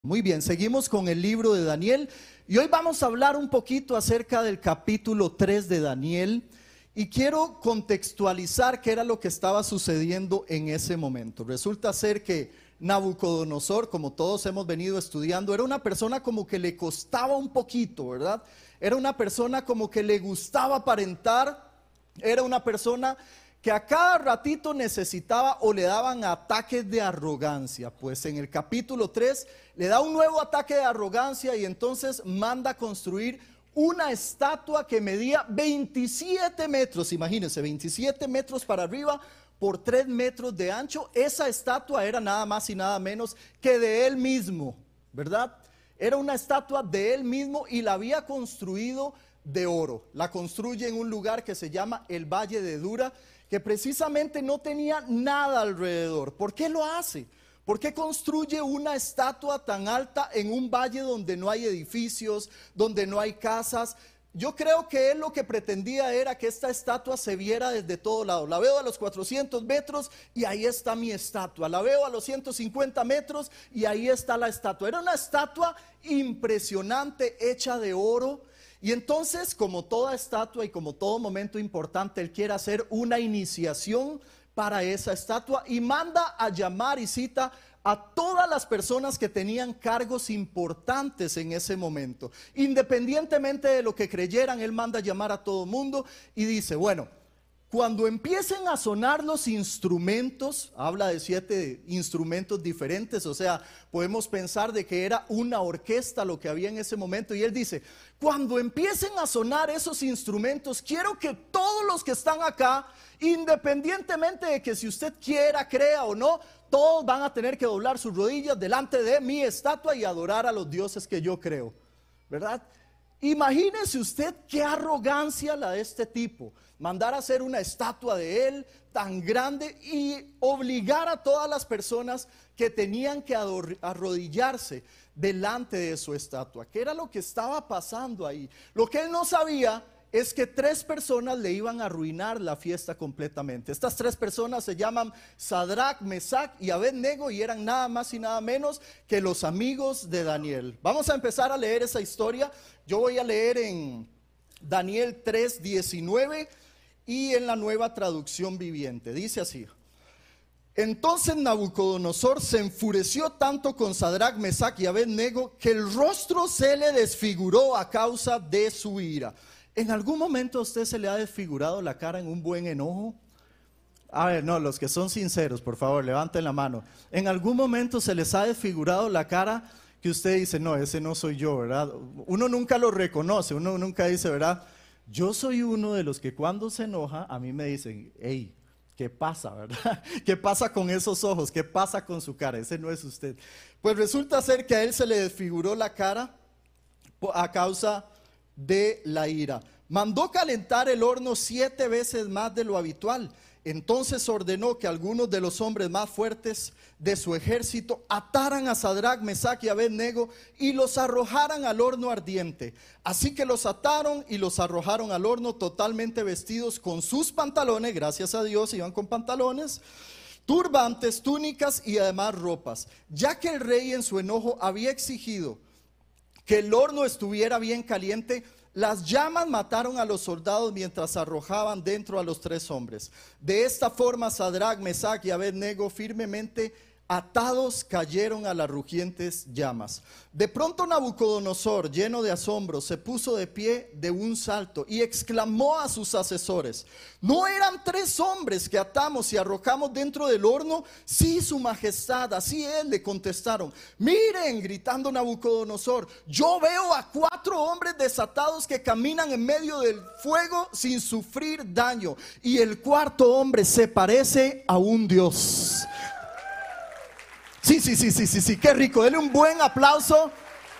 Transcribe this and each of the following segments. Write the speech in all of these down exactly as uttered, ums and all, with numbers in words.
Muy bien, seguimos con el libro de Daniel y hoy vamos a hablar un poquito acerca del capítulo tres de Daniel y quiero contextualizar qué era lo que estaba sucediendo en ese momento. Resulta ser que Nabucodonosor, como todos hemos venido estudiando, era una persona como que le costaba un poquito, ¿verdad? Era una persona como que le gustaba aparentar, era una persona que a cada ratito necesitaba o le daban ataques de arrogancia. Pues en el capítulo tres le da un nuevo ataque de arrogancia y entonces manda a construir una estatua que medía veintisiete metros, imagínense, veintisiete metros para arriba por tres metros de ancho. Esa estatua era nada más y nada menos que de él mismo, ¿verdad? Era una estatua de él mismo y la había construido de oro. La construye en un lugar que se llama el Valle de Dura, que precisamente no tenía nada alrededor. ¿Por qué lo hace? ¿Por qué construye una estatua tan alta en un valle donde no hay edificios, donde no hay casas? Yo creo que él lo que pretendía era que esta estatua se viera desde todo lado. La veo a los cuatrocientos metros y ahí está mi estatua. La veo a los ciento cincuenta metros y ahí está la estatua. Era una estatua impresionante, hecha de oro. Y entonces, como toda estatua y como todo momento importante, él quiere hacer una iniciación para esa estatua y manda a llamar y cita a todas las personas que tenían cargos importantes en ese momento. Independientemente de lo que creyeran, él manda a llamar a todo mundo y dice, bueno, cuando empiecen a sonar los instrumentos, habla de siete instrumentos diferentes, o sea, podemos pensar de que era una orquesta lo que había en ese momento, y él dice, cuando empiecen a sonar esos instrumentos, quiero que todos los que están acá, independientemente de que si usted quiera, crea o no, todos van a tener que doblar sus rodillas delante de mi estatua y adorar a los dioses que yo creo, ¿verdad? Imagínese usted qué arrogancia la de este tipo, mandar a hacer una estatua de él tan grande y obligar a todas las personas que tenían que arrodillarse delante de su estatua. ¿Qué era lo que estaba pasando ahí? Lo que él no sabía es que tres personas le iban a arruinar la fiesta completamente. Estas tres personas se llaman Sadrach, Mesach y Abednego y eran nada más y nada menos que los amigos de Daniel. Vamos a empezar a leer esa historia. Yo voy a leer en Daniel tres diecinueve y en la Nueva Traducción Viviente. Dice así: entonces Nabucodonosor se enfureció tanto con Sadrach, Mesach y Abednego que el rostro se le desfiguró a causa de su ira. ¿En algún momento a usted se le ha desfigurado la cara en un buen enojo? A ver, no, los que son sinceros, por favor, levanten la mano. ¿En algún momento se les ha desfigurado la cara que usted dice, no, ese no soy yo, ¿verdad? Uno nunca lo reconoce, uno nunca dice, ¿verdad? Yo soy uno de los que cuando se enoja, a mí me dicen, hey, ¿qué pasa, verdad? ¿Qué pasa con esos ojos? ¿Qué pasa con su cara? Ese no es usted. Pues resulta ser que a él se le desfiguró la cara a causa de la ira. Mandó calentar el horno siete veces más de lo habitual. Entonces ordenó que algunos de los hombres más fuertes de su ejército ataran a Sadrach, Mesach y Abednego y los arrojaran al horno ardiente. Así que los ataron y los arrojaron al horno totalmente vestidos con sus pantalones, gracias a Dios iban con pantalones, turbantes, túnicas y además ropas, ya que el rey en su enojo había exigido que el horno estuviera bien caliente. Las llamas mataron a los soldados mientras arrojaban dentro a los tres hombres. De esta forma Sadrach, Mesach y Abednego, firmemente atados, cayeron a las rugientes llamas. De pronto Nabucodonosor, lleno de asombro, se puso de pie de un salto y exclamó a sus asesores: ¿no eran tres hombres que atamos y arrojamos dentro del horno? Sí, su majestad, así es, le contestaron. Miren, gritando Nabucodonosor, yo veo a cuatro hombres desatados que caminan en medio del fuego sin sufrir daño, y el cuarto hombre se parece a un dios. Sí, sí, sí, sí, sí, sí, qué rico, denle un buen aplauso.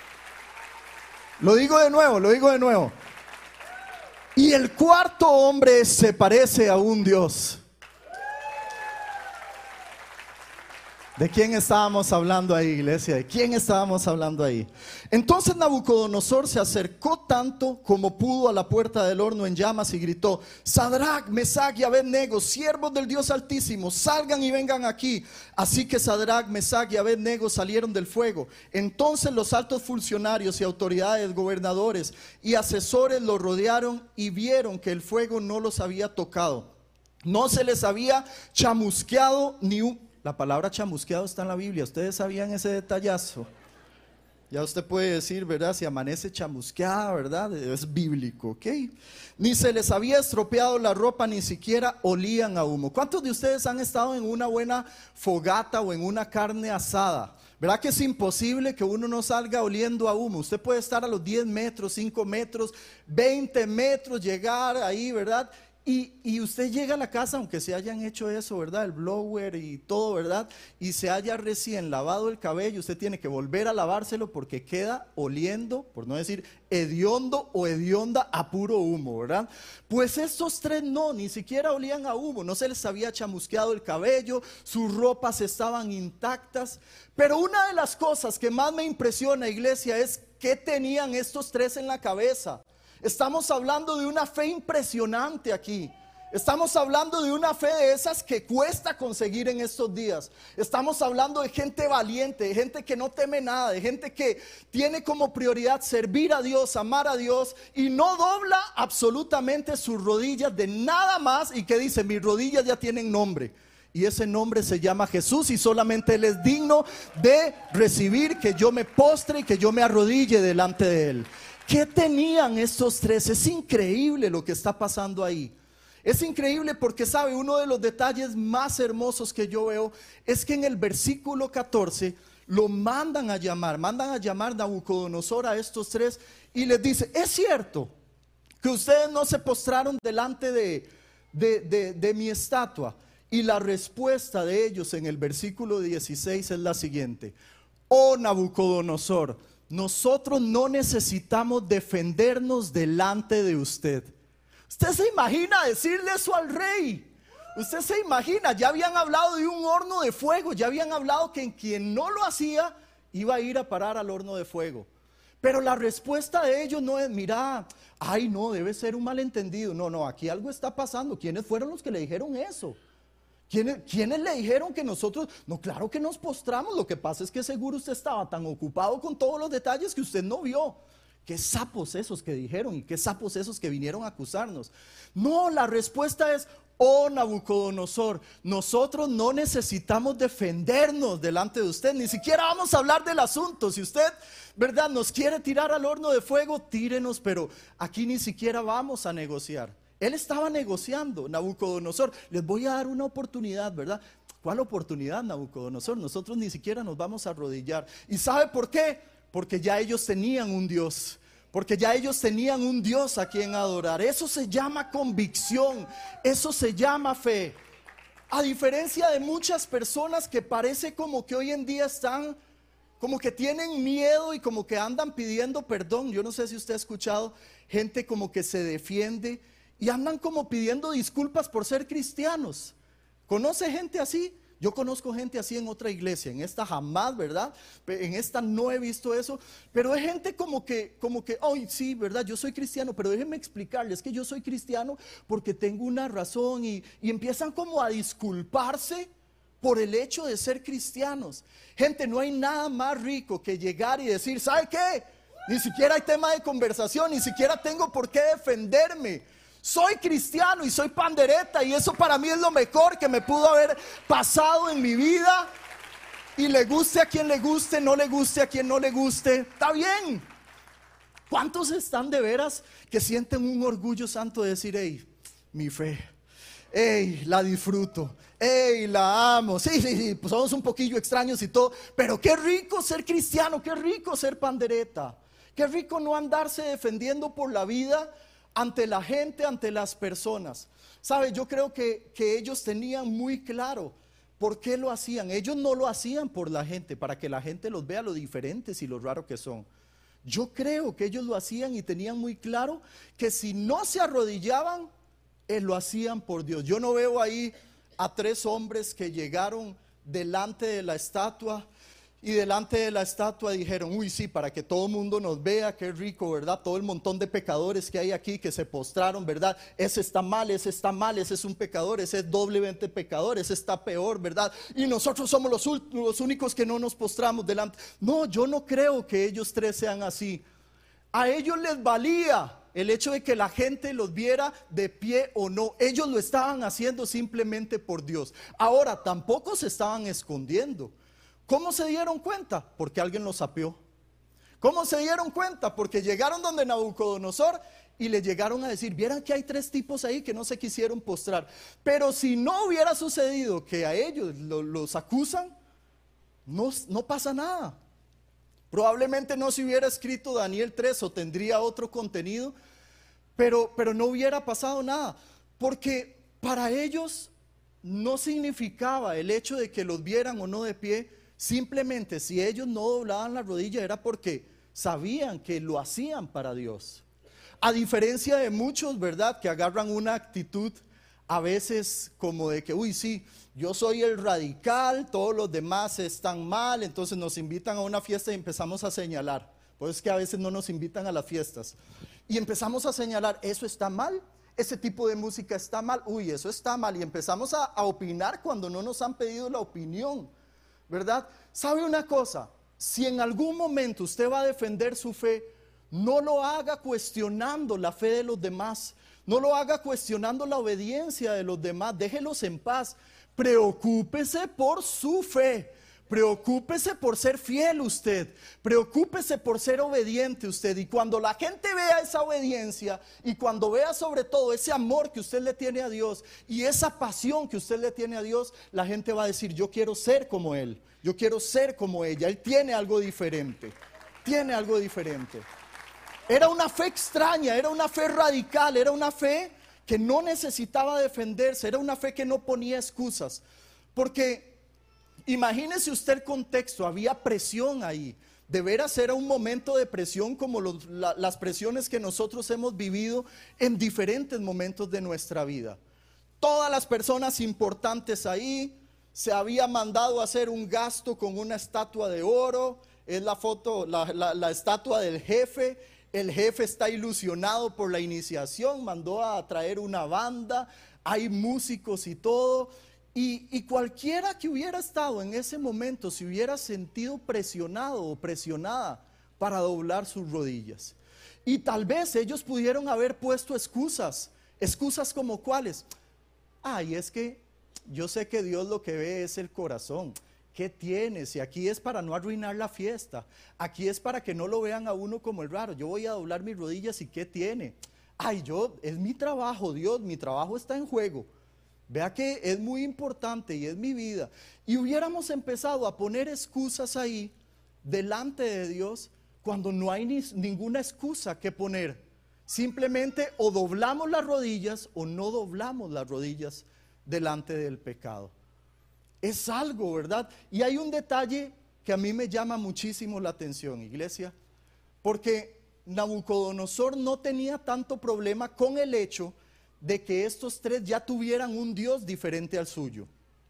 Lo digo de nuevo, lo digo de nuevo. Y el cuarto hombre se parece a un dios. ¿De quién estábamos hablando ahí, iglesia? ¿De quién estábamos hablando ahí? Entonces Nabucodonosor se acercó tanto como pudo a la puerta del horno en llamas y gritó: Sadrach, Mesach y Abed-nego, siervos del Dios Altísimo, salgan y vengan aquí. Así que Sadrach, Mesach y Abed-nego salieron del fuego. Entonces los altos funcionarios y autoridades, gobernadores y asesores los rodearon y vieron que el fuego no los había tocado. No se les había chamusqueado ni un... La palabra chamusqueado está en la Biblia. ¿Ustedes sabían ese detallazo? Ya usted puede decir, ¿verdad? Si amanece chamusqueada, ¿verdad? Es bíblico, ¿ok? Ni se les había estropeado la ropa, ni siquiera olían a humo. ¿Cuántos de ustedes han estado en una buena fogata o en una carne asada? ¿Verdad que es imposible que uno no salga oliendo a humo? Usted puede estar a los diez metros, cinco metros, veinte metros, llegar ahí, ¿verdad? Y, y usted llega a la casa, aunque se hayan hecho eso, ¿verdad? El blower y todo, ¿verdad? Y se haya recién lavado el cabello, usted tiene que volver a lavárselo porque queda oliendo, por no decir hediondo o hedionda, a puro humo, ¿verdad? Pues estos tres no, ni siquiera olían a humo, no se les había chamusqueado el cabello, sus ropas estaban intactas. Pero una de las cosas que más me impresiona, iglesia, es qué tenían estos tres en la cabeza. Estamos hablando de una fe impresionante aquí. Estamos hablando de una fe de esas que cuesta conseguir en estos días. Estamos hablando de gente valiente, de gente que no teme nada, de gente que tiene como prioridad servir a Dios, amar a Dios y no dobla absolutamente sus rodillas de nada más, y que dice: mis rodillas ya tienen nombre. Y ese nombre se llama Jesús, y solamente Él es digno de recibir que yo me postre y que yo me arrodille delante de Él. ¿Qué tenían estos tres? Es increíble lo que está pasando ahí. Es increíble porque, sabe, uno de los detalles más hermosos que yo veo es que en el versículo catorce lo mandan a llamar, mandan a llamar Nabucodonosor a estos tres y les dice: es cierto que ustedes no se postraron delante de, de, de, de mi estatua. Y la respuesta de ellos en el versículo dieciséis es la siguiente: oh Nabucodonosor, nosotros no necesitamos defendernos delante de usted. Usted se imagina decirle eso al rey. Usted se imagina, ya habían hablado de un horno de fuego, ya habían hablado que en quien no lo hacía iba a ir a parar al horno de fuego. Pero la respuesta de ellos no es: mira, ay no, debe ser un malentendido. No, no, aquí algo está pasando. ¿Quiénes fueron los que le dijeron eso? ¿Quiénes, ¿Quiénes le dijeron que nosotros? No, claro que nos postramos. Lo que pasa es que seguro usted estaba tan ocupado con todos los detalles que usted no vio. Qué sapos esos que dijeron, y qué sapos esos que vinieron a acusarnos. No, la respuesta es: oh Nabucodonosor, nosotros no necesitamos defendernos delante de usted. Ni siquiera vamos a hablar del asunto. Si usted, ¿verdad?, nos quiere tirar al horno de fuego, tírenos, pero aquí ni siquiera vamos a negociar. Él estaba negociando, Nabucodonosor: les voy a dar una oportunidad, ¿verdad? ¿Cuál oportunidad, Nabucodonosor? Nosotros ni siquiera nos vamos a arrodillar. ¿Y sabe por qué? Porque ya ellos tenían un Dios. Porque ya ellos tenían un Dios a quien adorar. Eso se llama convicción. Eso se llama fe. A diferencia de muchas personas que parece como que hoy en día están, como que tienen miedo y como que andan pidiendo perdón. Yo no sé si usted ha escuchado gente como que se defiende y andan como pidiendo disculpas por ser cristianos. ¿Conoce gente así? Yo conozco gente así en otra iglesia. En esta jamás, ¿verdad? En esta no he visto eso. Pero hay gente como que, como que, ay, sí, ¿verdad? Yo soy cristiano, pero déjenme explicarles que yo soy cristiano porque tengo una razón. Y, y empiezan como a disculparse por el hecho de ser cristianos. Gente, no hay nada más rico que llegar y decir: ¿sabe qué? Ni siquiera hay tema de conversación, ni siquiera tengo por qué defenderme. Soy cristiano y soy pandereta, y eso para mí es lo mejor que me pudo haber pasado en mi vida. Y le guste a quien le guste, no le guste a quien no le guste, está bien. ¿Cuántos están de veras que sienten un orgullo santo de decir: hey, mi fe, hey, la disfruto, hey, la amo? Sí, sí, sí, pues somos un poquillo extraños y todo, pero qué rico ser cristiano, qué rico ser pandereta, qué rico no andarse defendiendo por la vida ante la gente, ante las personas. ¿Sabe? Yo creo que, que ellos tenían muy claro por qué lo hacían. Ellos no lo hacían por la gente, para que la gente los vea lo diferentes y lo raro que son. Yo creo que ellos lo hacían y tenían muy claro que si no se arrodillaban, eh, lo hacían por Dios. Yo no veo ahí a tres hombres que llegaron delante de la estatua. Y delante de la estatua dijeron, uy sí, para que todo el mundo nos vea, qué rico, ¿verdad? Todo el montón de pecadores que hay aquí que se postraron, ¿verdad? Ese está mal, ese está mal, ese es un pecador, ese es doblemente pecador, ese está peor, ¿verdad? Y nosotros somos los, los únicos que no nos postramos delante. No, yo no creo que ellos tres sean así. A ellos les valía el hecho de que la gente los viera de pie o no. Ellos lo estaban haciendo simplemente por Dios. Ahora, tampoco se estaban escondiendo. ¿Cómo se dieron cuenta? Porque alguien los sapeó. ¿Cómo se dieron cuenta? Porque llegaron donde Nabucodonosor y le llegaron a decir, vieran que hay tres tipos ahí que no se quisieron postrar. Pero si no hubiera sucedido que a ellos lo, los acusan, no, no pasa nada. Probablemente no se hubiera escrito Daniel tres o tendría otro contenido, pero, pero no hubiera pasado nada. Porque para ellos no significaba el hecho de que los vieran o no de pie. Simplemente si ellos no doblaban la rodilla era porque sabían que lo hacían para Dios. A diferencia de muchos, ¿verdad? Que agarran una actitud a veces como de que, uy sí, yo soy el radical, todos los demás están mal, entonces nos invitan a una fiesta y empezamos a señalar. Por eso es que a veces no nos invitan a las fiestas. Y empezamos a señalar, eso está mal, ese tipo de música está mal, uy, eso está mal. Y empezamos a, a opinar cuando no nos han pedido la opinión. ¿Verdad? ¿Sabe una cosa? Si en algún momento usted va a defender su fe, no lo haga cuestionando la fe de los demás, no lo haga cuestionando la obediencia de los demás, déjelos en paz, preocúpese por su fe, preocúpese por ser fiel usted, preocúpese por ser obediente usted. Y cuando la gente vea esa obediencia y cuando vea sobre todo ese amor que usted le tiene a Dios y esa pasión que usted le tiene a Dios, la gente va a decir, yo quiero ser como él, yo quiero ser como ella, él tiene algo diferente, tiene algo diferente. Era una fe extraña, era una fe radical, era una fe que no necesitaba defenderse, era una fe que no ponía excusas, porque imagínese usted el contexto, había presión ahí. De veras era un momento de presión como los, la, las presiones que nosotros hemos vivido en diferentes momentos de nuestra vida. Todas las personas importantes ahí, se había mandado a hacer un gasto con una estatua de oro, es la foto, la, la, la estatua del jefe. El jefe está ilusionado por la iniciación, mandó a traer una banda, hay músicos y todo. Y, y cualquiera que hubiera estado en ese momento se hubiera sentido presionado o presionada para doblar sus rodillas. Y tal vez ellos pudieron haber puesto excusas, excusas como cuáles. Ay, es que yo sé que Dios lo que ve es el corazón. ¿Qué tienes? Y aquí es para no arruinar la fiesta, aquí es para que no lo vean a uno como el raro. Yo voy a doblar mis rodillas y ¿qué tiene? Ay, yo, es mi trabajo, Dios, mi trabajo está en juego. Vea que es muy importante y es mi vida. Y hubiéramos empezado a poner excusas ahí delante de Dios cuando no hay ni, ninguna excusa que poner. Simplemente o doblamos las rodillas o no doblamos las rodillas delante del pecado. Es algo, ¿verdad? Y hay un detalle que a mí me llama muchísimo la atención, iglesia, porque Nabucodonosor no tenía tanto problema con el hecho de que estos tres ya tuvieran un Dios diferente al suyo.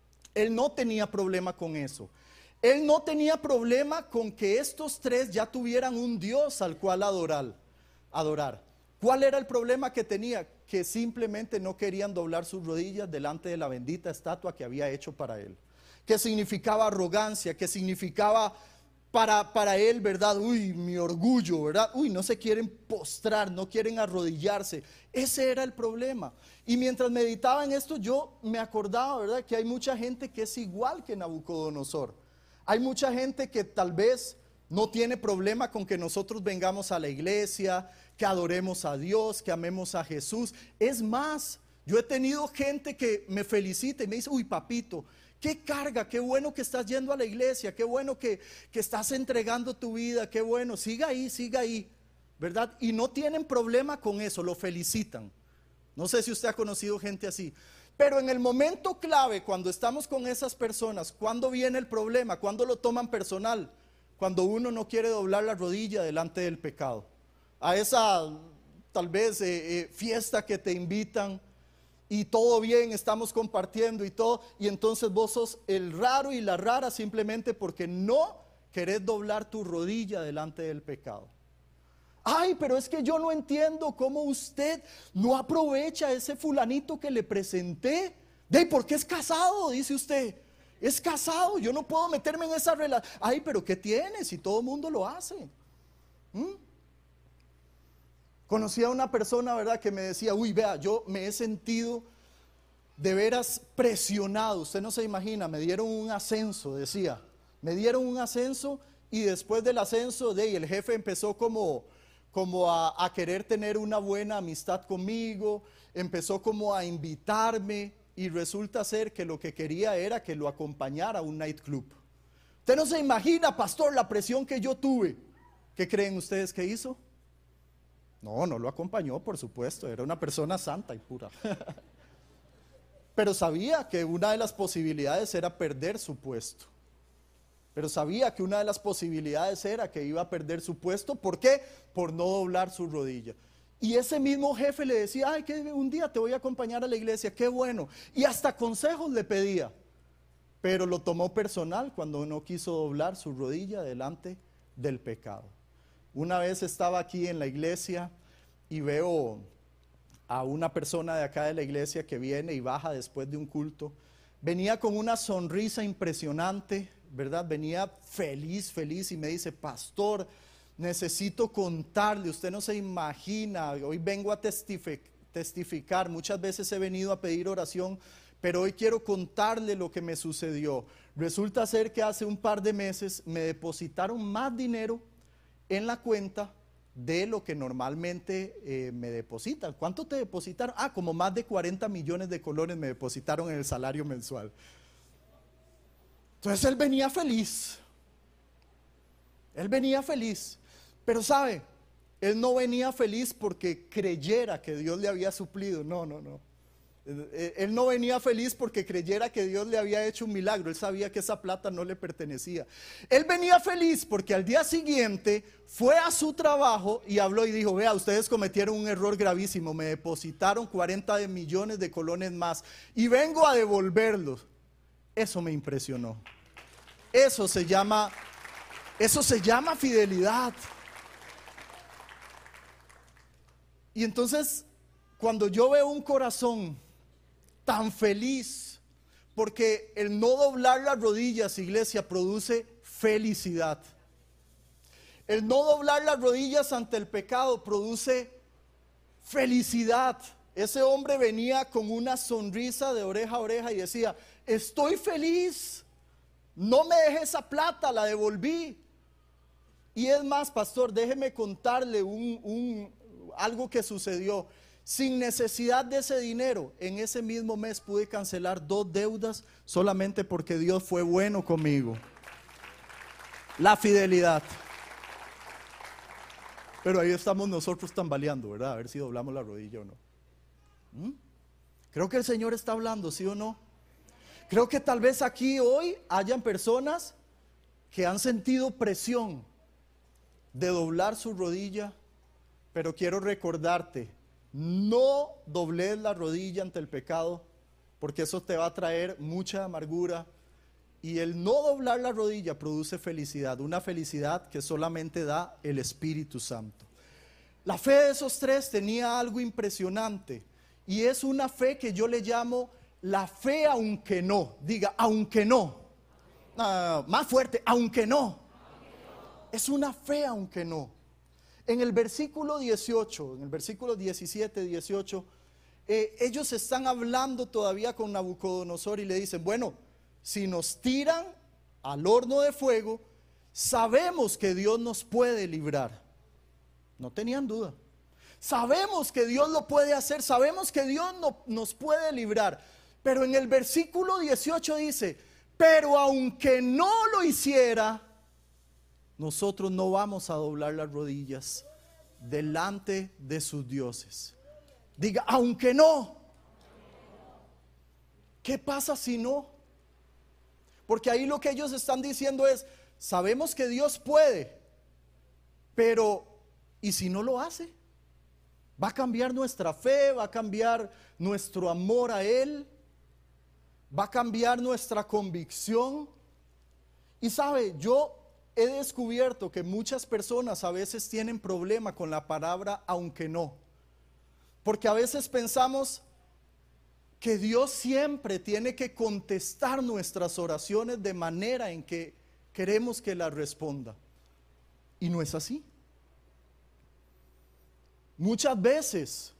Él no tenía problema con eso. Él no tenía problema con que estos tres ya tuvieran un Dios al cual adorar. adorar. ¿Cuál era el problema que tenía? Que simplemente no querían doblar sus rodillas delante de la bendita estatua que había hecho para él. Que significaba arrogancia, que significaba para, para él, ¿verdad? Uy, mi orgullo, ¿verdad? Uy, no se quieren postrar, no quieren arrodillarse. Ese era el problema. Y mientras meditaba en esto, yo me acordaba, ¿verdad? Que hay mucha gente que es igual que Nabucodonosor. Hay mucha gente que tal vez no tiene problema con que nosotros vengamos a la iglesia, que adoremos a Dios, que amemos a Jesús. Es más, yo he tenido gente que me felicita y me dice, uy, papito, qué carga, qué bueno que estás yendo a la iglesia, qué bueno que, que estás entregando tu vida, qué bueno, siga ahí, siga ahí, ¿verdad? Y no tienen problema con eso, lo felicitan. No sé si usted ha conocido gente así, pero en el momento clave, cuando estamos con esas personas, ¿cuándo viene el problema? ¿Cuándo lo toman personal? Cuando uno no quiere doblar la rodilla delante del pecado. A esa tal vez eh, eh, fiesta que te invitan y todo bien, estamos compartiendo y todo, y entonces vos sos el raro y la rara simplemente porque no querés doblar tu rodilla delante del pecado. Ay, pero es que yo no entiendo cómo usted no aprovecha ese fulanito que le presenté. ¿De por qué es casado? Dice usted. Es casado, yo no puedo meterme en esa relación. Ay, pero ¿qué tiene si todo el mundo lo hace? ¿Mm? Conocí a una persona, ¿verdad?, que me decía, uy, vea, yo me he sentido de veras presionado. Usted no se imagina, me dieron un ascenso, decía. Me dieron un ascenso y después del ascenso, de ahí, el jefe empezó como, como a, a querer tener una buena amistad conmigo, empezó como a invitarme y resulta ser que lo que quería era que lo acompañara a un nightclub. Usted no se imagina, pastor, la presión que yo tuve. ¿Qué creen ustedes que hizo? No, no lo acompañó, por supuesto, era una persona santa y pura. Pero sabía que una de las posibilidades era perder su puesto. Pero sabía que una de las posibilidades era que iba a perder su puesto. ¿Por qué? Por no doblar su rodilla. Y ese mismo jefe le decía, ay, que un día te voy a acompañar a la iglesia, qué bueno. Y hasta consejos le pedía. Pero lo tomó personal cuando no quiso doblar su rodilla delante del pecado. Una vez estaba aquí en la iglesia y veo a una persona de acá de la iglesia que viene y baja después de un culto. Venía con una sonrisa impresionante, ¿verdad? Venía feliz, feliz y me dice, pastor, necesito contarle, usted no se imagina, hoy vengo a testificar, muchas veces he venido a pedir oración, pero hoy quiero contarle lo que me sucedió. Resulta ser que hace un par de meses me depositaron más dinero en la cuenta de lo que normalmente eh, me depositan. ¿Cuánto te depositaron? Ah, como más de cuarenta millones de colones me depositaron en el salario mensual. Entonces él venía feliz. Él venía feliz. Pero sabe, él no venía feliz porque creyera que Dios le había suplido. No, no, no. Él no venía feliz porque creyera que Dios le había hecho un milagro. Él sabía que esa plata no le pertenecía. Él venía feliz porque al día siguiente fue a su trabajo y habló y dijo, vea, ustedes cometieron un error gravísimo, me depositaron cuarenta millones de colones más y vengo a devolverlos. Eso me impresionó. Eso se llama, eso se llama fidelidad. Y entonces, cuando yo veo un corazón tan feliz, porque el no doblar las rodillas, iglesia, produce felicidad. El no doblar las rodillas ante el pecado produce felicidad. Ese hombre venía con una sonrisa de oreja a oreja y decía, estoy feliz, no me dejé esa plata, la devolví. Y es más, pastor, déjeme contarle un, un, algo que sucedió. Sin necesidad de ese dinero, en ese mismo mes pude cancelar dos deudas solamente porque Dios fue bueno conmigo. La fidelidad. Pero ahí estamos nosotros tambaleando, ¿verdad? A ver si doblamos la rodilla o no. ¿Mm? Creo que el Señor está hablando, ¿sí o no? Creo que tal vez aquí hoy hayan personas que han sentido presión de doblar su rodilla, pero quiero recordarte, no dobles la rodilla ante el pecado, porque eso te va a traer mucha amargura. Y el no doblar la rodilla produce felicidad, una felicidad que solamente da el Espíritu Santo. La fe de esos tres tenía algo impresionante, y es una fe que yo le llamo la fe aunque no. Diga, aunque no. Ah, más fuerte, aunque no. Es una fe aunque no. En el versículo dieciocho, en el versículo diecisiete, dieciocho, eh, ellos están hablando todavía con Nabucodonosor y le dicen, bueno, si nos tiran al horno de fuego, sabemos que Dios nos puede librar. No tenían duda. Sabemos que Dios lo puede hacer, sabemos que Dios no, nos puede librar. Pero en el versículo dieciocho dice, pero aunque no lo hiciera, nosotros no vamos a doblar las rodillas delante de sus dioses. Diga, aunque no. ¿Qué pasa si no? Porque ahí lo que ellos están diciendo es, sabemos que Dios puede, pero ¿y si no lo hace? Va a cambiar nuestra fe, va a cambiar nuestro amor a Él, va a cambiar nuestra convicción. Y sabe, yo he descubierto que muchas personas a veces tienen problema con la palabra aunque no. Porque a veces pensamos que Dios siempre tiene que contestar nuestras oraciones de manera en que queremos que las responda. Y no es así. Muchas veces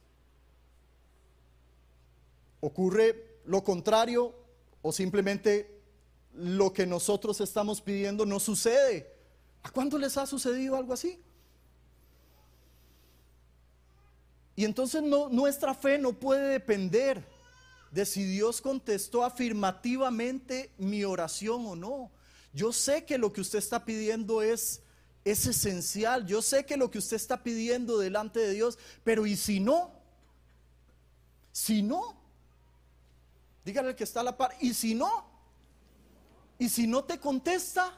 ocurre lo contrario o simplemente lo que nosotros estamos pidiendo no sucede. ¿A cuánto les ha sucedido algo así? Y entonces no, nuestra fe no puede depender de si Dios contestó afirmativamente mi oración o no. Yo sé que lo que usted está pidiendo es, es esencial. Yo sé que lo que usted está pidiendo delante de Dios, pero ¿y si no? Si no, dígale al que está a la par, ¿y si no? ¿Y si no te contesta?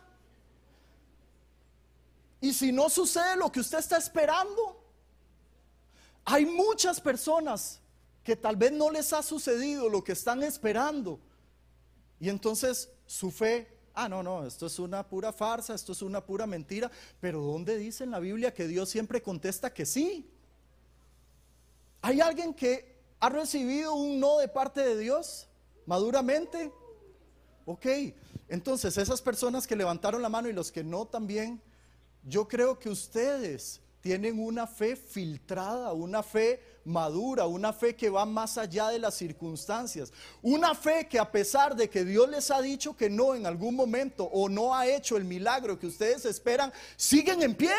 ¿Y si no sucede lo que usted está esperando? Hay muchas personas que tal vez no les ha sucedido lo que están esperando. Y entonces su fe, ah, no, no, esto es una pura farsa, esto es una pura mentira. Pero ¿dónde dice en la Biblia que Dios siempre contesta que sí? ¿Hay alguien que ha recibido un no de parte de Dios maduramente? Ok, entonces esas personas que levantaron la mano y los que no también, yo creo que ustedes tienen una fe filtrada, una fe madura, una fe que va más allá de las circunstancias, una fe que a pesar de que Dios les ha dicho que no en algún momento o no ha hecho el milagro que ustedes esperan, siguen en pie.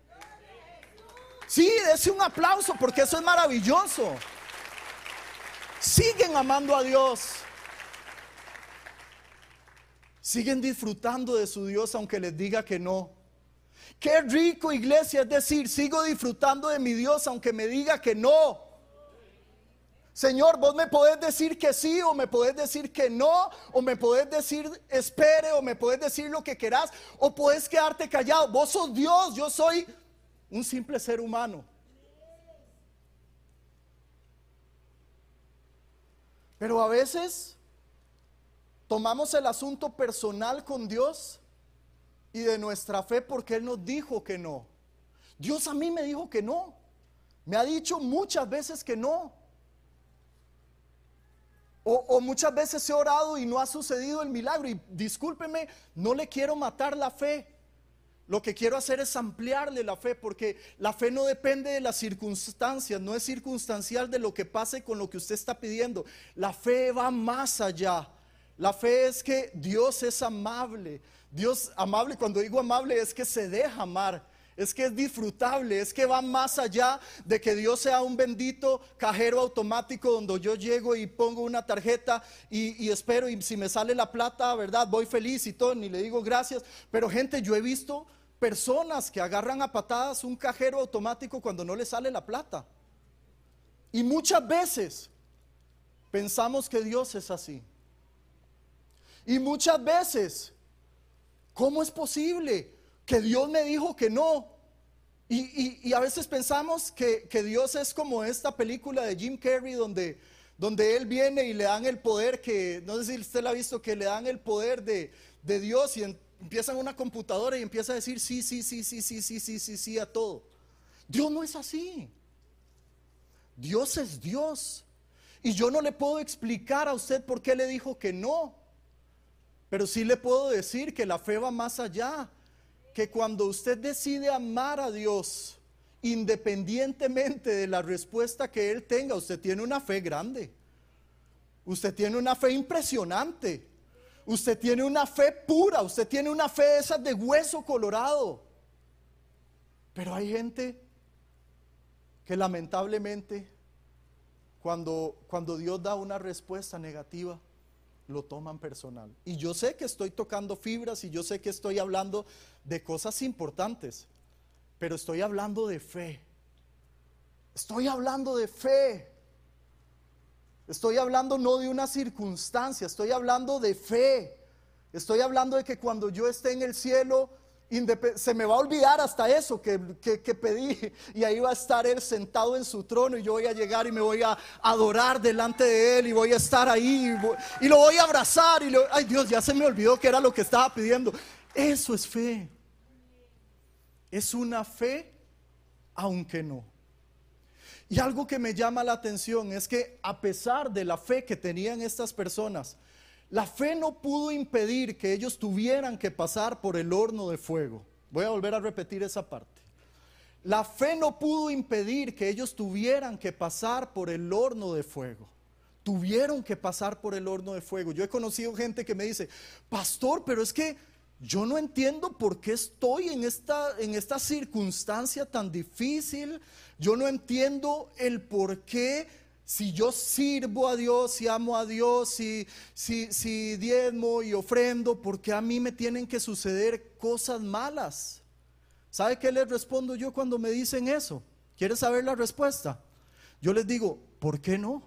Sí, dése un aplauso porque eso es maravilloso. Siguen amando a Dios. Siguen disfrutando de su Dios aunque les diga que no. Qué rico, iglesia, es decir, sigo disfrutando de mi Dios aunque me diga que no. Señor, vos me podés decir que sí o me podés decir que no, o me podés decir espere, o me podés decir lo que querás, o podés quedarte callado. Vos sos Dios, yo soy un simple ser humano. Pero a veces tomamos el asunto personal con Dios y de nuestra fe porque Él nos dijo que no. Dios a mí me dijo que no. Me ha dicho muchas veces que no. O, o muchas veces he orado y no ha sucedido el milagro. Y discúlpeme, no le quiero matar la fe. Lo que quiero hacer es ampliarle la fe, porque la fe no depende de las circunstancias, no es circunstancial de lo que pase con lo que usted está pidiendo. La fe va más allá. La fe es que Dios es amable. Dios amable, cuando digo amable es que se deja amar, es que es disfrutable, es que va más allá de que Dios sea un bendito cajero automático donde yo llego y pongo una tarjeta y, y espero, y si me sale la plata, verdad, voy feliz y todo, ni le digo gracias. Pero gente, yo he visto personas que agarran a patadas un cajero automático cuando no le sale la plata. Y muchas veces pensamos que Dios es así. Y muchas veces, ¿cómo es posible que Dios me dijo que no? Y, y, y a veces pensamos que, que Dios es como esta película de Jim Carrey donde, donde Él viene y le dan el poder que, no sé si usted la ha visto, que le dan el poder de, de Dios y en, empiezan una computadora y empieza a decir sí, sí, sí, sí, sí, sí, sí, sí, sí a todo. Dios no es así. Dios es Dios. Y yo no le puedo explicar a usted por qué le dijo que no. Pero sí le puedo decir que la fe va más allá, que cuando usted decide amar a Dios, independientemente de la respuesta que Él tenga, usted tiene una fe grande, usted tiene una fe impresionante, usted tiene una fe pura, usted tiene una fe esa de hueso colorado. Pero hay gente que lamentablemente cuando, cuando Dios da una respuesta negativa, lo toman personal. Y yo sé que estoy tocando fibras y yo sé que estoy hablando de cosas importantes, pero estoy hablando de fe. Estoy hablando de fe. Estoy hablando no de una circunstancia, estoy hablando de fe. Estoy hablando de que cuando yo esté en el cielo, Indep- se me va a olvidar hasta eso que, que, que pedí, y ahí va a estar Él sentado en su trono, y yo voy a llegar y me voy a adorar delante de Él, y voy a estar ahí y, voy- y lo voy a abrazar y lo, ay Dios, ya se me olvidó que era lo que estaba pidiendo. Eso es fe. Es una fe aunque no. Y algo que me llama la atención es que a pesar de la fe que tenían estas personas, la fe no pudo impedir que ellos tuvieran que pasar por el horno de fuego. Voy a volver a repetir esa parte. La fe no pudo impedir que ellos tuvieran que pasar por el horno de fuego. Tuvieron que pasar por el horno de fuego. Yo he conocido gente que me dice, pastor, pero es que yo no entiendo por qué estoy en esta, en esta circunstancia tan difícil. Yo no entiendo el por qué. Si yo sirvo a Dios, si amo a Dios, si, si, si diezmo y ofrendo, ¿por qué a mí me tienen que suceder cosas malas? ¿Sabe qué les respondo yo cuando me dicen eso? ¿Quieres saber la respuesta? Yo les digo, ¿por qué no?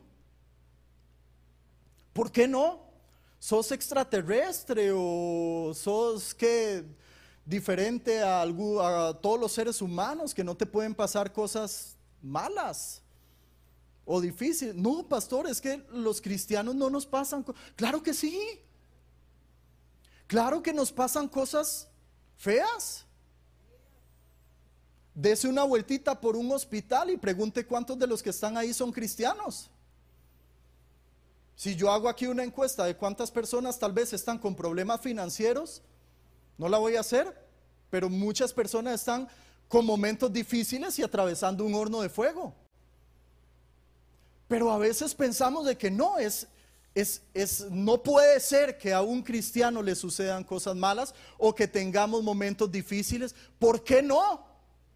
¿Por qué no? ¿Sos extraterrestre o sos qué diferente a, algún, a todos los seres humanos que no te pueden pasar cosas malas o difíciles? No, pastor, es que los cristianos no nos pasan. Claro que sí. Claro que nos pasan cosas feas. Dese una vueltita por un hospital y pregunte cuántos de los que están ahí son cristianos. Si yo hago aquí una encuesta de cuántas personas tal vez están con problemas financieros, no la voy a hacer, pero muchas personas están con momentos difíciles y atravesando un horno de fuego. Pero a veces pensamos de que no, es, es, es, no puede ser que a un cristiano le sucedan cosas malas o que tengamos momentos difíciles. ¿Por qué no?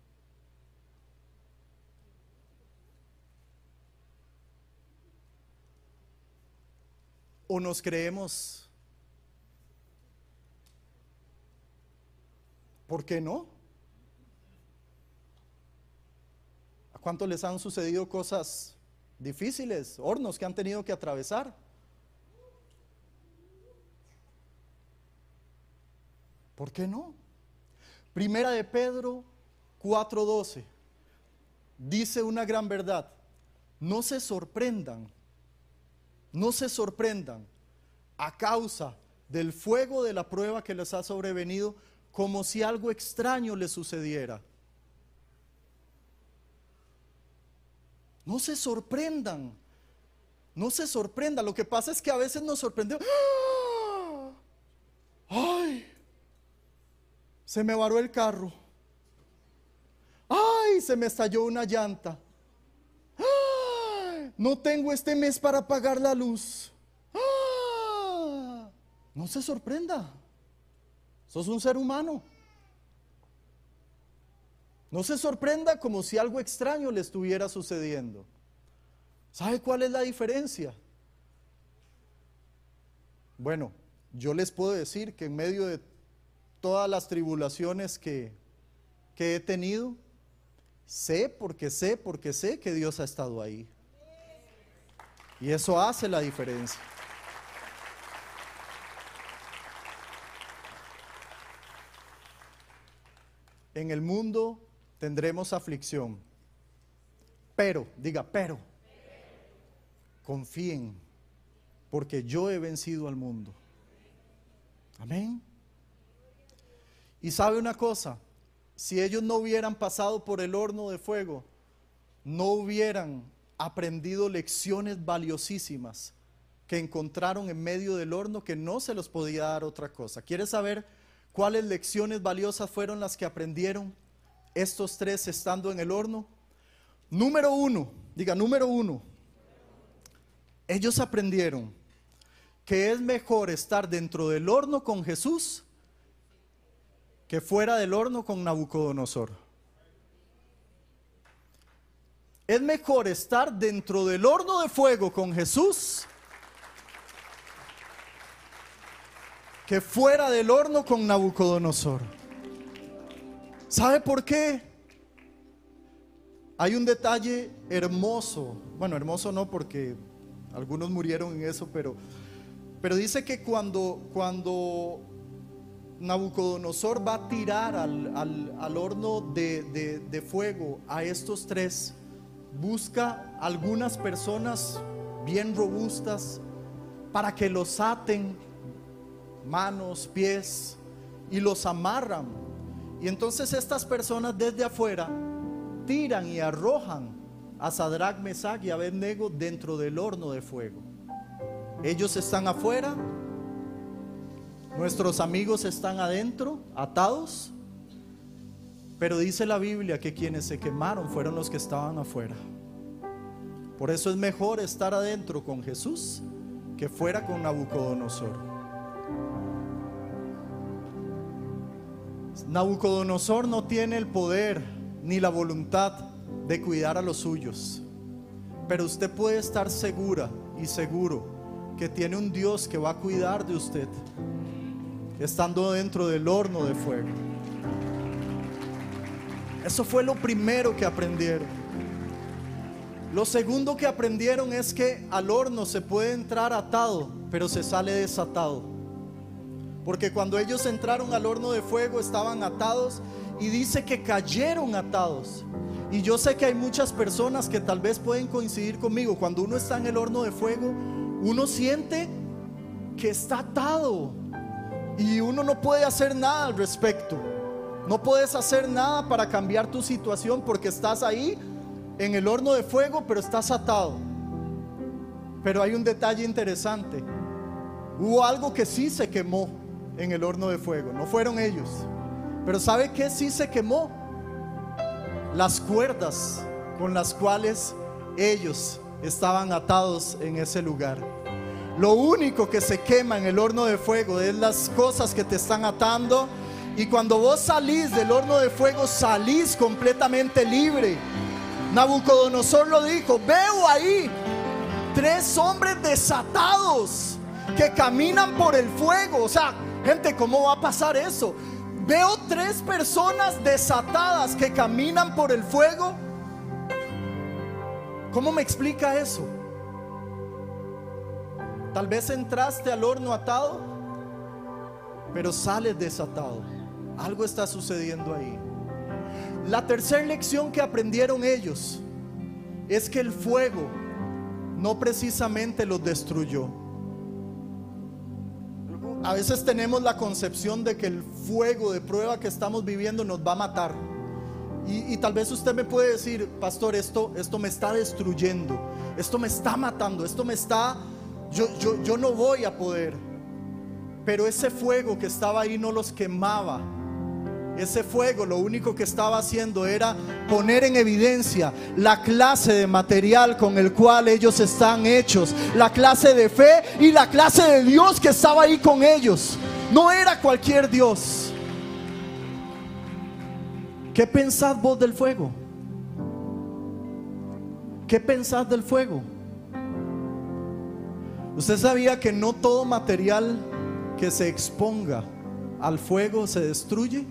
¿O nos creemos? ¿Por qué no? ¿A cuántos les han sucedido cosas difíciles, hornos que han tenido que atravesar? ¿Por qué no? Primera de Pedro cuatro doce dice una gran verdad: no se sorprendan, no se sorprendan a causa del fuego de la prueba que les ha sobrevenido, como si algo extraño les sucediera. No se sorprendan, no se sorprendan. Lo que pasa es que a veces nos sorprendemos. ¡Ah! ¡Ay! Se me varó el carro. ¡Ay! Se me estalló una llanta. ¡Ay! No tengo este mes para pagar la luz. ¡Ah! No se sorprenda. Sos un ser humano. No se sorprenda como si algo extraño le estuviera sucediendo. ¿Sabe cuál es la diferencia? Bueno, yo les puedo decir que en medio de todas las tribulaciones que, que he tenido, sé porque sé porque sé que Dios ha estado ahí. Y eso hace la diferencia. En el mundo tendremos aflicción, pero, diga, pero, confíen, porque yo he vencido al mundo. Amén. Y sabe una cosa, si ellos no hubieran pasado por el horno de fuego, no hubieran aprendido lecciones valiosísimas que encontraron en medio del horno, que no se los podía dar otra cosa. ¿Quieres saber cuáles lecciones valiosas fueron las que aprendieron estos tres estando en el horno? Número uno, diga número uno, ellos aprendieron que es mejor estar dentro del horno con Jesús que fuera del horno con Nabucodonosor. Es mejor estar dentro del horno de fuego con Jesús que fuera del horno con Nabucodonosor. ¿Sabe por qué? Hay un detalle hermoso. Bueno, hermoso no, porque algunos murieron en eso, pero, pero dice que cuando, cuando Nabucodonosor va a tirar al, al, al horno de, de, de fuego a estos tres, busca algunas personas bien robustas para que los aten, manos, pies, y los amarran. Y entonces estas personas desde afuera tiran y arrojan a Sadrach, Mesach y Abednego dentro del horno de fuego. Ellos están afuera, nuestros amigos están adentro, atados, pero dice la Biblia que quienes se quemaron fueron los que estaban afuera. Por eso es mejor estar adentro con Jesús que fuera con Nabucodonosor. Nabucodonosor no tiene el poder ni la voluntad de cuidar a los suyos, pero usted puede estar segura y seguro que tiene un Dios que va a cuidar de usted estando dentro del horno de fuego. Eso fue lo primero que aprendieron. Lo segundo que aprendieron es que al horno se puede entrar atado, pero se sale desatado. Porque cuando ellos entraron al horno de fuego estaban atados, y dice que cayeron atados. Y yo sé que hay muchas personas que tal vez pueden coincidir conmigo. Cuando uno está en el horno de fuego, uno siente que está atado y uno no puede hacer nada al respecto. No puedes hacer nada para cambiar tu situación porque estás ahí en el horno de fuego, pero estás atado. Pero hay un detalle interesante. Hubo algo que sí se quemó en el horno de fuego. No fueron ellos, pero ¿sabe qué sí se quemó? Las cuerdas con las cuales ellos estaban atados en ese lugar. Lo único que se quema en el horno de fuego es las cosas que te están atando. Y cuando vos salís del horno de fuego, salís completamente libre. Nabucodonosor lo dijo: veo ahí tres hombres desatados que caminan por el fuego. O sea, gente, ¿cómo va a pasar eso? Veo tres personas desatadas que caminan por el fuego. ¿Cómo me explica eso? Tal vez entraste al horno atado, pero sales desatado. Algo está sucediendo ahí. La tercera lección que aprendieron ellos es que el fuego no precisamente los destruyó. A veces tenemos la concepción de que el fuego de prueba que estamos viviendo nos va a matar. Y, y tal vez usted me puede decir: pastor, esto, esto me está destruyendo, esto me está matando, esto me está... Yo, yo, yo no voy a poder. Pero ese fuego que estaba ahí no los quemaba. Ese fuego lo único que estaba haciendo era poner en evidencia la clase de material con el cual ellos están hechos, la clase de fe y la clase de Dios que estaba ahí con ellos. No era cualquier Dios. ¿Qué pensás vos del fuego? ¿Qué pensás del fuego? ¿Usted sabía que no todo material que se exponga al fuego se destruye?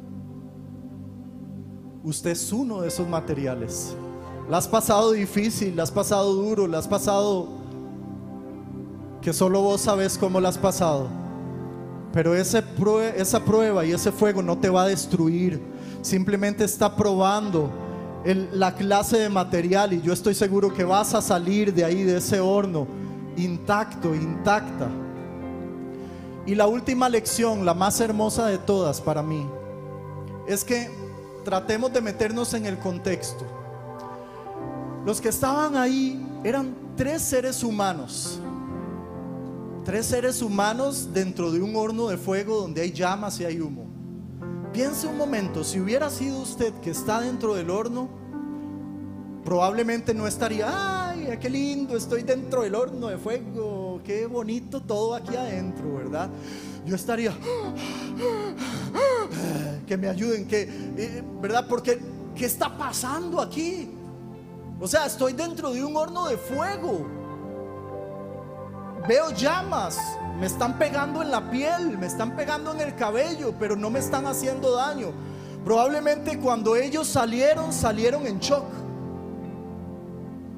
Usted es uno de esos materiales. La has pasado difícil, la has pasado duro, la has pasado que solo vos sabes cómo la has pasado. Pero ese prue- esa prueba y ese fuego no te va a destruir. Simplemente está probando el, la clase de material. Y yo estoy seguro que vas a salir de ahí, de ese horno, intacto, intacta. Y la última lección, la más hermosa de todas para mí, es que tratemos de meternos en el contexto. Los que estaban ahí eran tres seres humanos. Tres seres humanos dentro de un horno de fuego donde hay llamas y hay humo. Piense un momento, si hubiera sido usted que está dentro del horno, probablemente no estaría: ay, qué lindo, estoy dentro del horno de fuego, qué bonito todo aquí adentro, ¿verdad? Yo estaría: que me ayuden, que, ¿verdad? Porque ¿qué está pasando aquí? O sea, estoy dentro de un horno de fuego. Veo llamas, me están pegando en la piel, me están pegando en el cabello, pero no me están haciendo daño. Probablemente cuando ellos salieron, salieron en shock.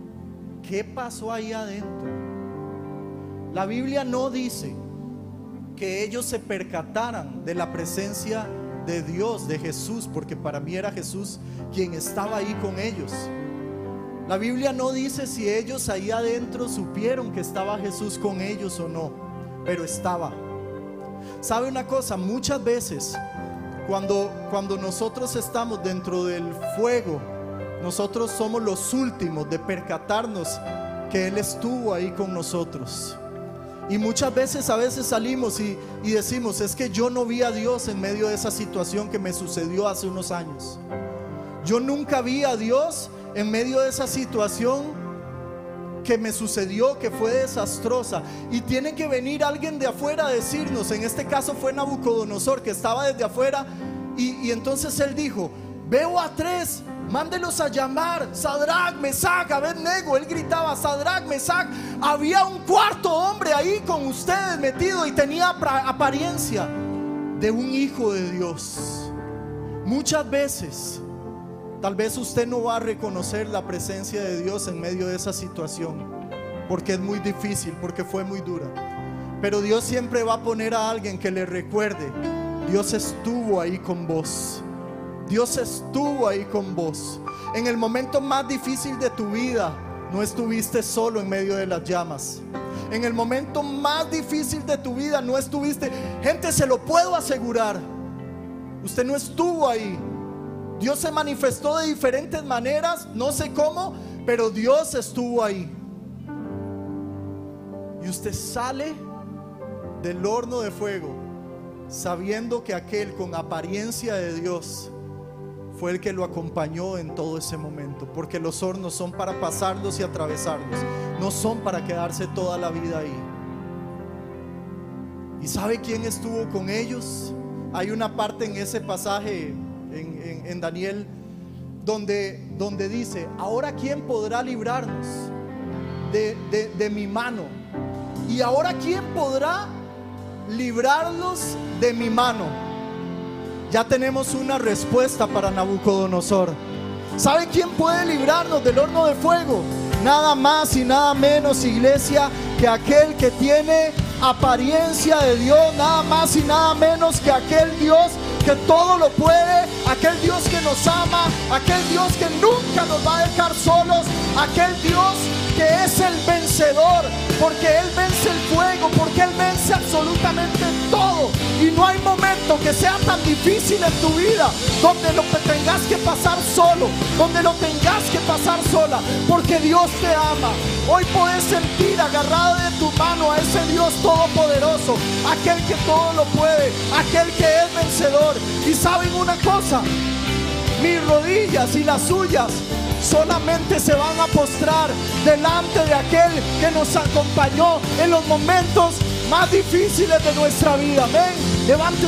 ¿Qué pasó ahí adentro? La Biblia no dice que ellos se percataran de la presencia de Dios, de Jesús, porque para mí era Jesús quien estaba ahí con ellos. La Biblia no dice si ellos ahí adentro supieron que estaba Jesús con ellos o no, pero estaba. ¿Sabe una cosa? Muchas veces cuando, cuando nosotros estamos dentro del fuego, nosotros somos los últimos de percatarnos que Él estuvo ahí con nosotros. Y muchas veces a veces salimos y, y decimos: es que yo no vi a Dios en medio de esa situación que me sucedió hace unos años. Yo nunca vi a Dios en medio de esa situación que me sucedió, que fue desastrosa. Y tiene que venir alguien de afuera a decirnos. En este caso fue Nabucodonosor, que estaba desde afuera, y, y entonces él dijo: veo a tres, mándelos a llamar, Sadrac, Mesac, Abednego. Él gritaba: Sadrac, Mesac. Había un cuarto hombre ahí con ustedes metido y tenía apariencia de un hijo de Dios. Muchas veces tal vez usted no va a reconocer la presencia de Dios en medio de esa situación, porque es muy difícil, porque fue muy dura. Pero Dios siempre va a poner a alguien que le recuerde: Dios estuvo ahí con vos. Dios estuvo ahí con vos. En el momento más difícil de tu vida, no estuviste solo en medio de las llamas. En el momento más difícil de tu vida, no estuviste. Gente, se lo puedo asegurar, usted no estuvo ahí. Dios se manifestó de diferentes maneras, no sé cómo, pero Dios estuvo ahí. Y usted sale del horno de fuego sabiendo que aquel con apariencia de Dios fue el que lo acompañó en todo ese momento. Porque los hornos son para pasarlos y atravesarlos, no son para quedarse toda la vida ahí. ¿Y sabe quién estuvo con ellos? Hay una parte en ese pasaje en, en, en Daniel donde, donde dice: ahora quién podrá librarnos de, de, de mi mano, y ahora quién podrá librarlos de mi mano. Ya tenemos una respuesta para Nabucodonosor. ¿Sabe quién puede librarnos del horno de fuego? Nada más y nada menos, iglesia, que aquel que tiene apariencia de Dios. Nada más y nada menos que aquel Dios que todo lo puede, aquel Dios que nos ama, aquel Dios que nunca nos va a dejar solos, aquel Dios que es el vencedor, porque Él vence el fuego, porque Él vence absolutamente todo. Y no hay momento que sea tan difícil en tu vida donde lo tengas que pasar solo, donde lo tengas que pasar sola, porque Dios te ama. Hoy puedes sentir agarrado de tu mano a ese Dios todopoderoso, aquel que todo lo puede, aquel que es vencedor. Y saben una cosa, mis rodillas y las suyas solamente se van a postrar delante de aquel que nos acompañó en los momentos más difíciles de nuestra vida. Amén. Levante